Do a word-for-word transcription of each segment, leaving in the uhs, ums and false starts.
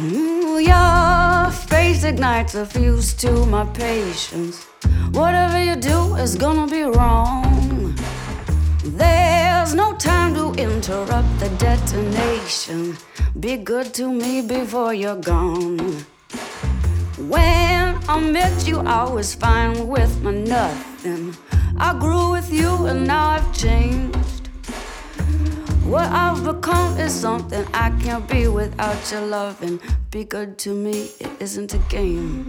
Ooh, your face ignites a fuse to my patience. Whatever you do is gonna be wrong. There's no time to interrupt the detonation. Be good to me before you're gone. When I met you, I was fine with my nothing. I grew with you and now I've changed. What I've become is something I can't be without your loving. Be good to me, it isn't a game.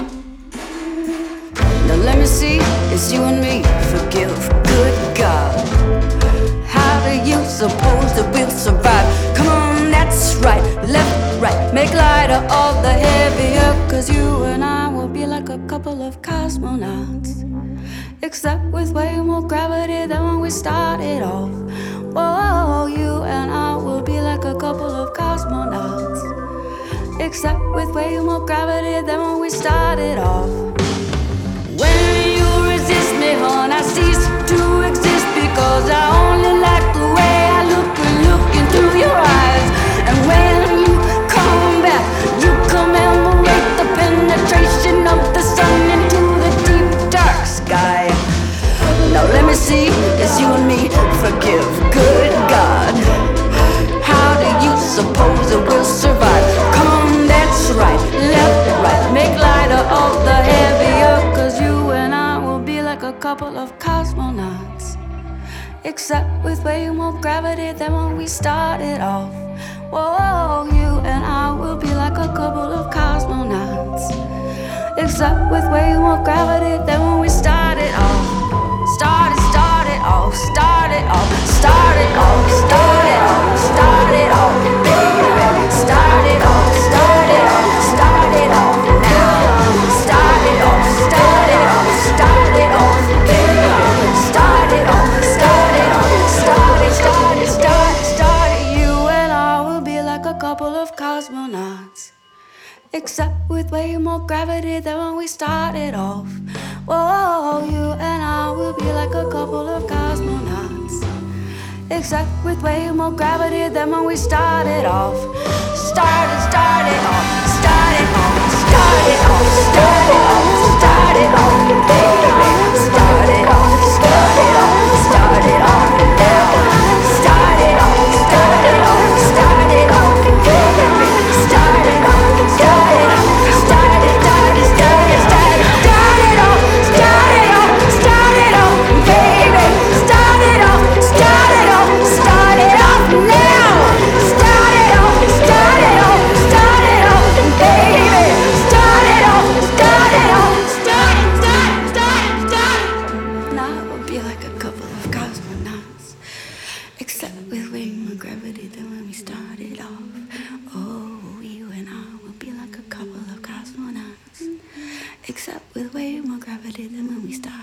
Now let me see, it's you and me. Forgive, good God. How do you suppose that we'll survive? Come on, that's right, left, right. Make lighter all the heavier, cause you and I will be like a couple of cosmonauts, except with way more gravity than when we started off. Whoa, you and I will be like a couple of cosmonauts, except with way more gravity than when we started off. When you resist me, hon, I cease to exist, because I only like the way I look when looking through your eyes. And when you come back, you commemorate the penetration of the sun into the deep dark sky. Now let me see, it's you and me. Forgive, good God. How do you suppose it will survive? Come on, that's right, left, right. Make lighter all the heavier, cause you and I will be like a couple of cosmonauts, except with way more gravity than when we started off. Whoa, you and I will be like a couple of cosmonauts, except with way more gravity than when we started off. Started, started off, started off, started off, started off, started off, baby. Started off, started off, started off now. Started off, started off, started off, baby. Started off, started off, started, started, started, started. You and I will be like a couple of cosmonauts, except with way more gravity than when we started off. Whoa, you and I will be like a couple of cosmonauts, except with way more gravity than when we started off. Started, started off, started off, started off, started off, started off, baby. Started off, started off, started off now. Started off, started off, started off, baby. Started off, started off, started, started, started, started, started off. Started off, started off, baby. Started off, started off, started off now. Started off, started off, started off, baby. Started off, started off, started, started, started, started. Now it will be like a couple of cosmonauts, except with way more gravity than when we started off. Oh, you and I will be like a couple of cosmonauts, except with way more gravity than when we started.